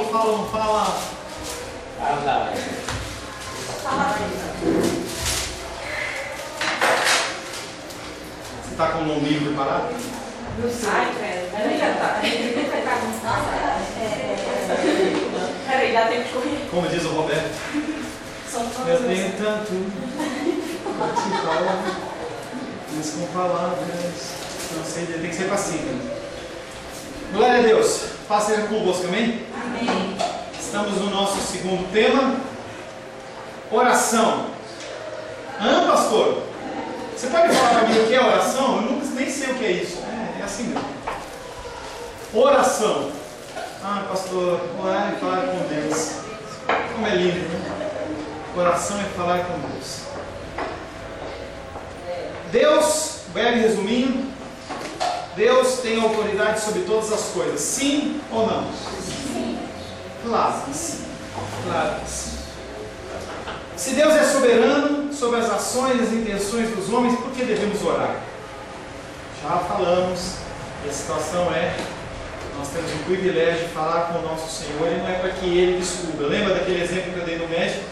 fala ou não fala? Fala. Você está com o lombinho preparado? Ai, peraí, peraí, dá tempo de correr. Como diz o Roberto, eu tenho tanto para te falar, mas com palavras não sei, tem que ser passivo. Glória a Deus, paz seja convosco, amém? Amém. Estamos no nosso segundo tema, oração. Pastor, você pode falar para mim o que é oração? Eu nunca nem sei o que é isso. É assim mesmo. Oração. Pastor, orar é falar com Deus. Como é lindo, né? Oração é falar com Deus. Deus, breve resuminho, Deus tem autoridade sobre todas as coisas. Sim ou não? Sim. Claro que sim. Claro que sim. Se Deus é soberano sobre as ações e as intenções dos homens, por que devemos orar? Já falamos, e a situação é, nós temos o privilégio de falar com o nosso Senhor, e não é para que Ele descubra. Lembra daquele exemplo que eu dei no médico?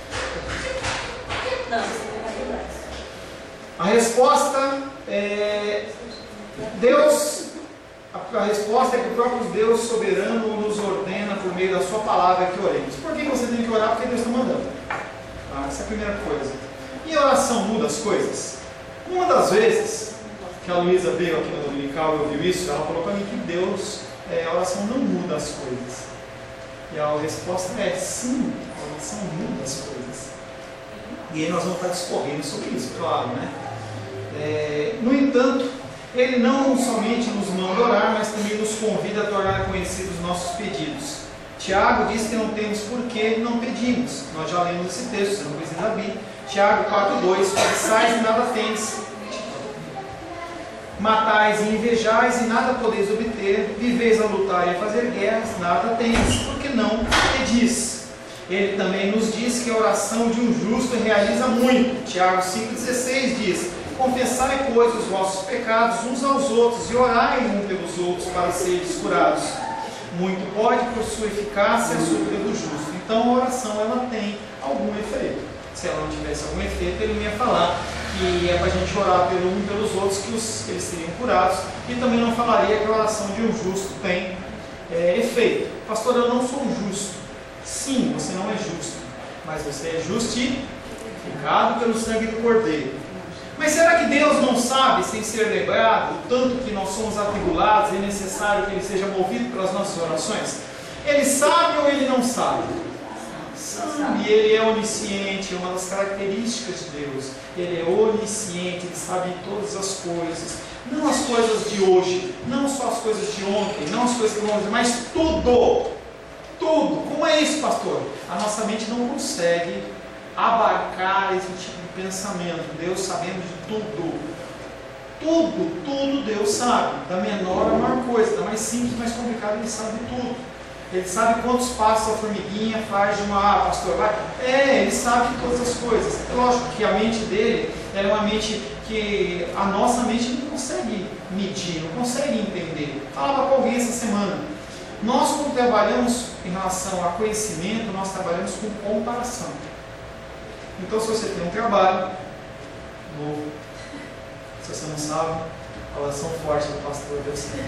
Não, você não vai lembrar. A resposta é Deus, a resposta é que o próprio Deus soberano nos ordena por meio da sua palavra que oremos. Por que você tem que orar? Porque Deus está mandando. Essa é a primeira coisa. E a oração muda as coisas? Uma das vezes que a Luísa veio aqui no Dominical e ouviu isso, ela falou para mim que a oração não muda as coisas. E a resposta é sim, a oração muda as coisas. E aí nós vamos estar discorrendo sobre isso, claro, né? No entanto, Ele não somente nos manda orar, mas também nos convida a tornar conhecidos os nossos pedidos. Tiago diz que não temos por que não pedimos. Nós já lemos esse texto, você não precisa abrir. Tiago 4,2: cobiçais e nada tendes, matais e invejais e nada podeis obter, viveis a lutar e a fazer guerras, nada tendes, porque não pedis. Ele também nos diz que a oração de um justo realiza muito. Tiago 5,16 diz: confessai, pois, os vossos pecados uns aos outros e orai um pelos outros para seres curados. Muito pode por sua eficácia sobre o justo. Então a oração ela tem algum efeito. Se ela não tivesse algum efeito, ele não ia falar que é para a gente orar um pelos outros que eles seriam curados, e também não falaria que a oração de um justo tem efeito. Pastor, eu não sou justo. Sim, você não é justo, mas você é justificado pelo sangue do Cordeiro. Mas será que Deus não sabe, sem ser lembrado, o tanto que nós somos atribulados e é necessário que Ele seja movido pelas nossas orações? Ele sabe ou Ele não sabe? Sabe, Ele é onisciente, é uma das características de Deus. Ele é onisciente, Ele sabe todas as coisas, não as coisas de hoje, não só as coisas de ontem, não as coisas que vão dizer, mas tudo, tudo. Como é isso, pastor? A nossa mente não consegue abarcar esse tipo de pensamento. Deus sabendo de tudo, tudo Deus sabe, da menor à maior coisa, da mais simples, mais complicada, Ele sabe tudo. Ele sabe quantos passos a formiguinha faz de uma pastor, vai? Ele sabe de todas as coisas. É lógico que a mente dele é uma mente que a nossa mente não consegue medir, não consegue entender. Falava com alguém essa semana. Nós, quando trabalhamos em relação a conhecimento, nós trabalhamos com comparação. Então, se você tem um trabalho novo, se você não sabe, a oração forte do pastor, Deus sabe.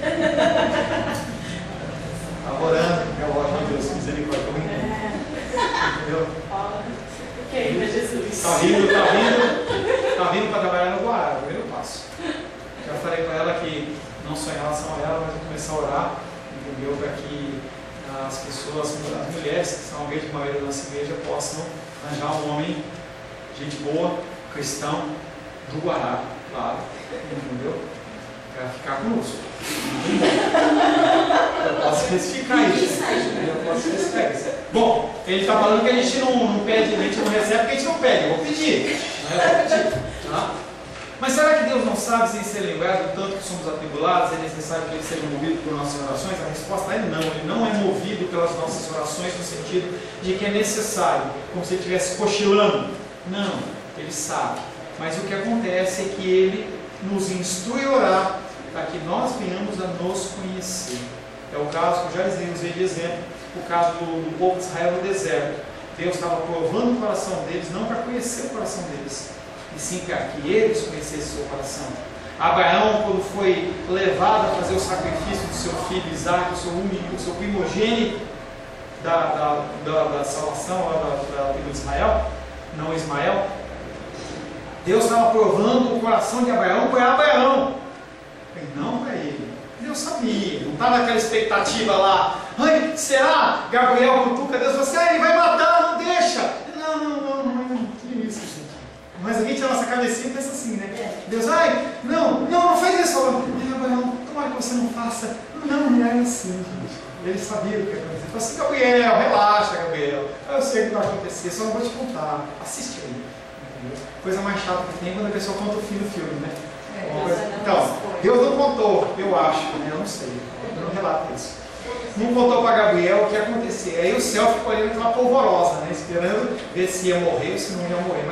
Estava orando, meu Deus, misericórdia, entendeu? Que ainda Jesus. Está vindo para trabalhar no Guará, primeiro passo. Já falei para ela que não só em relação a ela, mas vou começar a orar, entendeu? Para que as pessoas, as mulheres que são a grande maioria da nossa igreja, possam arranjar um homem, gente boa, cristão, do Guará, claro, entendeu? Para ficar conosco. Eu posso especificar isso. Eu posso especificar isso. Bom, ele está falando que a gente não pede, a gente não recebe porque a gente não pede. Eu vou pedir. Não é? Eu vou pedir. Tá? Mas será que Deus não sabe, sem ser lembrado, do tanto que somos atribulados, é necessário que Ele seja movido por nossas orações? A resposta é não. Ele não é movido pelas nossas orações no sentido de que é necessário, como se Ele estivesse cochilando. Não, Ele sabe. Mas o que acontece é que Ele nos instrui a orar para que nós venhamos a nos conhecer. É o caso que eu já usei de exemplo, o caso do povo de Israel no deserto. Deus estava provando o coração deles, não para conhecer o coração deles, e sim para que eles conhecessem o seu coração. Abraão, quando foi levado a fazer o sacrifício do seu filho Isaac, o seu único, o seu primogênito da salvação lá da tribo de Israel, não Ismael, Deus estava provando o coração de Abraão para Abraão, e não para ele. Deus sabia, não estava naquela expectativa lá. Ai, será? Gabriel cutuca Deus e fala assim: ele vai matar, não deixa. Não, que isso, gente. Mas a gente, a nossa cabecinha pensa assim, né? Deus, não faz isso. Abraão, tomara que você não faça. Não é assim, gente. Ele sabia o que ia acontecer. Ele falou assim: Gabriel, relaxa, Gabriel. Eu sei o que vai acontecer, só não vou te contar. Assiste aí. Entendeu? Coisa mais chata que tem quando a pessoa conta o fim do filme, né? Então, Deus não contou, eu acho, né? Eu não sei. Eu não relato isso. Não contou para Gabriel o que ia acontecer. Aí o céu ficou olhando aquela polvorosa, né? Esperando ver se ia morrer ou se não ia morrer.